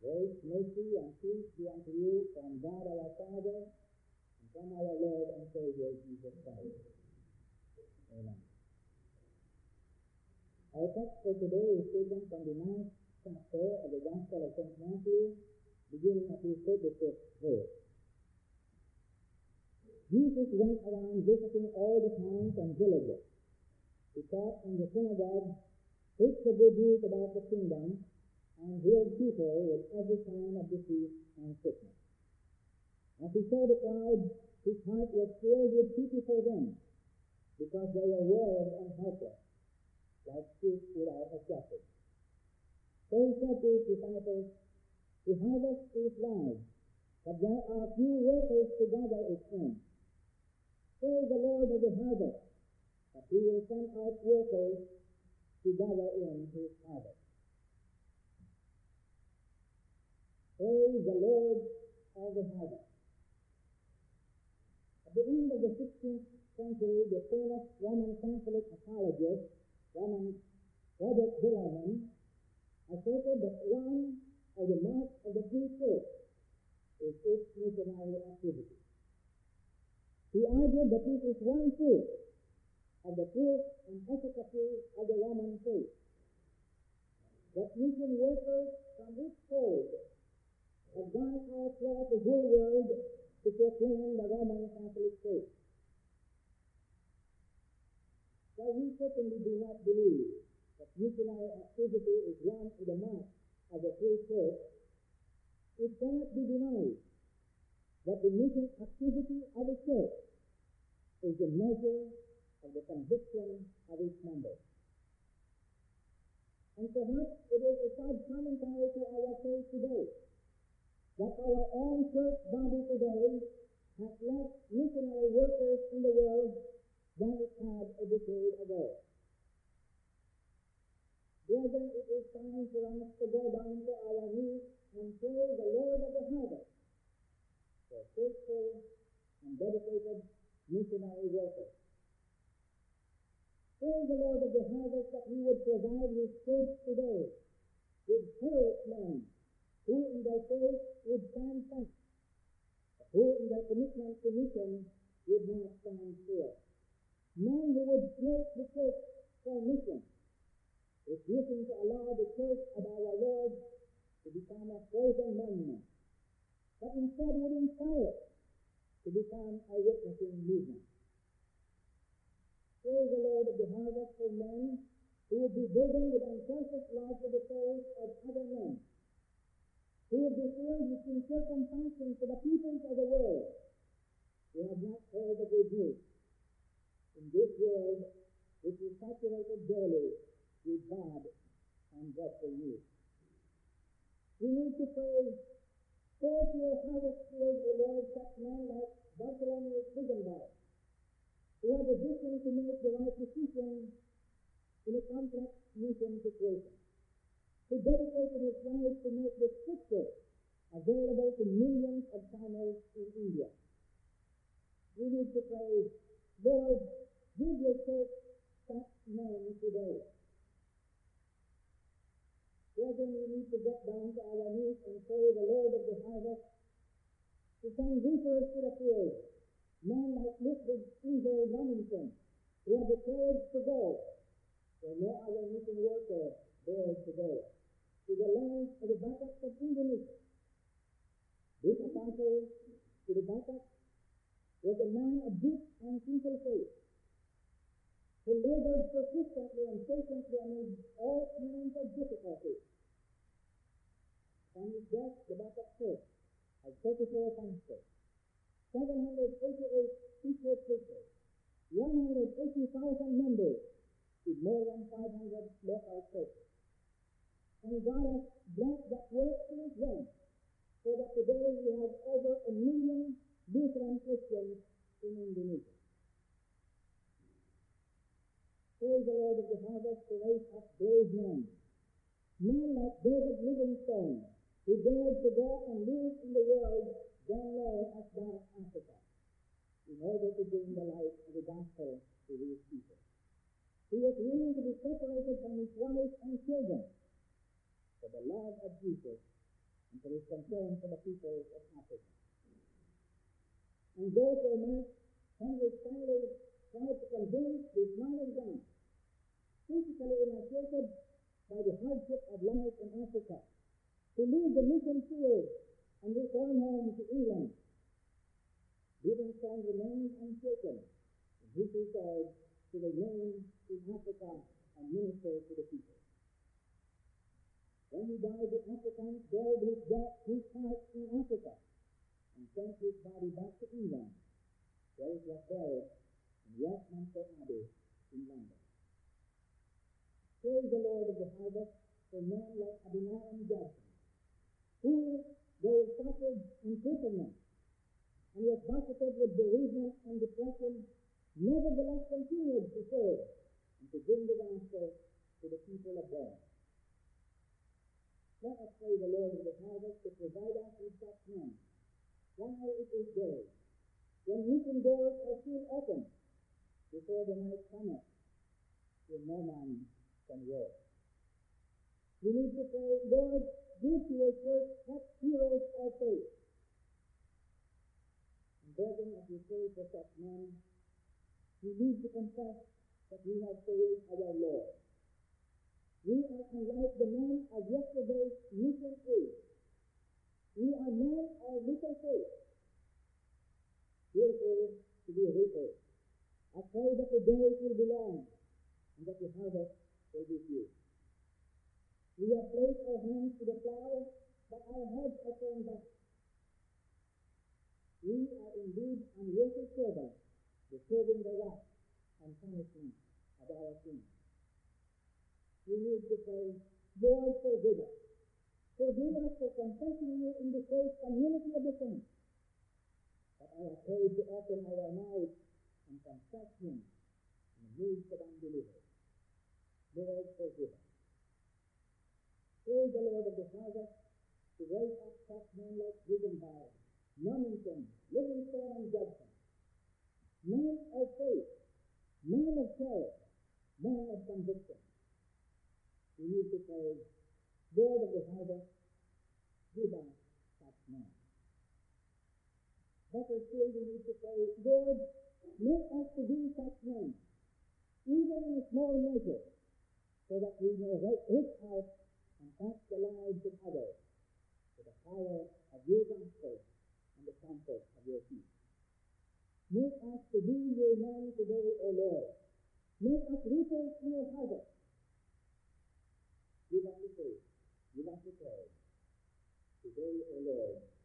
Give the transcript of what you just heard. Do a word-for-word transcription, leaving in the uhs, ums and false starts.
Grace, mercy, and peace be unto you from God our Father and from our Lord and Savior Jesus Christ. Amen. Our text for today is taken from the ninth chapter of the Gospel of Saint Matthew, beginning at the thirty-fifth verse. Jesus went around visiting all the towns and villages. He taught in the synagogue, preached the good news about the kingdom, and healed people with every kind of disease and sickness. As he saw the crowd, his heart was filled with pity for them, because they were worried and helpless, like sheep without a shepherd. So he said to his disciples, "The harvest is large, but there are few workers to gather it in. Praise the Lord of the harvest, that he will send out workers to gather in his harvest." Praise the Lord of the harvest. At the end of the sixteenth century, the famous Roman Catholic apologist, Roman Robert Bellarmine, asserted that one of the marks of the true church is its missionary activity. He argued that this is one truth of the truth and efficacy of the Roman faith, that mission workers from its fold have gone out throughout the whole world to proclaim the Roman Catholic faith. While we certainly do not believe that missionary activity is one of the marks of the true church, it cannot be denied that the mission activity of the church is the measure of the conviction of its members. And perhaps it is a sad commentary to our faith today that our own church body today has less missionary workers in the world than it had a decade ago. Brethren, it is time for us to go down to our knees and praise the Lord of the harvest for faithful and dedicated missionary workers. Praise the Lord of the harvest that He would provide His church today with heroic men who in their faith would stand fast, who in their commitment to mission would not stand still. Men who would place the church for mission, refusing to allow the church of our Lord to become a frozen monument, but instead would inspire it to become a witnessing movement. Praise the Lord of the harvest for men who would be burdened with unselfish love for the souls of other men, who would be filled with sincere compassion for the peoples of the world who have not heard the good news in this world which is saturated daily with bad and dreadful news. We need to pray, "Pour to your harvest field, O Lord, such men like Bartholomew Ziegenbalg, who had a vision to make the right decision in a complex mission situation, who dedicated his life to make the Scripture available to millions of Tamils in India." We need to pray, "Lord, give your church such men today." Brethren, we need to get down to our knees and pray the Lord of the harvest to send reapers to the field, men like Ludwig Caesar Lamington, who had the courage to go where no other mission worker dared to go, to the lands of the Bataks of Indonesia. This apostle to the Bataks was a man of deep and simple faith, who labored persistently and patiently amid all kinds of difficulties. On his death, the Batak church had thirty-four pastors, seven hundred eighty-eight teacher preachers, one hundred eighty thousand members, with more than five hundred local churches. And God has blessed that work since then, so that today we have over a million Lutheran Christians in Indonesia. Praise the Lord of the harvest to raise up brave men, men like David Livingstone, who dared to go and live in the world then known as Dark Africa, in order to bring the light of the gospel to these people. He was willing to be separated from his wife and children for the love of Jesus and for his concern for the people of Africa. And therefore Mark Henry Stanley tried to convince this man of God, physically emaciated by the hardship of life in Africa, to leave the mission field and return home to England. Livingstone remained unshaken in his resolve to remain in Africa and minister to the people. When he died, the Africans buried his death, his heart in Africa, and sent his body back to England, where it was buried in Westminster Abbey in London. Praise the Lord of the harvest for men like Adoniram Judson, who, though suffered imprisonment and was buffeted with bereavement and depression, nevertheless continued to serve and to bring the gospel to the people of God. Let us pray the Lord of the harvest to provide us with such men, while it is day, when mission doors are still open, before the night cometh, when no man can work. We need to pray, Lord, give to your church such heroes of faith. And brethren, as we pray for such men, we need to confess that we have failed our Lord. We are unlike the men of yesterday's mission age. We are men of little faith. Therefore, to be reapers, I pray that the days will be long and that the harvest will be few. We have placed our hands to the plow, but our heads are turned back. We are indeed unworthy servants, deserving the wrath and punishment of our sins. We need to say, Lord, forgive us. Forgive us for confessing you in the faith community of the saints. But I have prayed to open our mouths and confess him in the midst of unbelievers. Lord, forgive us. Praise the Lord of the harvest to raise up such men like Wiggenbauer, Nunnington, Livingstone, and Judson. Men of faith, men of courage, men of conviction. We need to say, Lord of the harvest, give us such men. Better still, we need to say, Lord, make us to be such men, even in a small measure, so that we may reach out and touch the lives of others with the power of your gospel and the comfort of your peace. Make us to be your men today, O Lord. Make us reapers in your harvest. Give us the faith, give us the praise. Today, O Lord,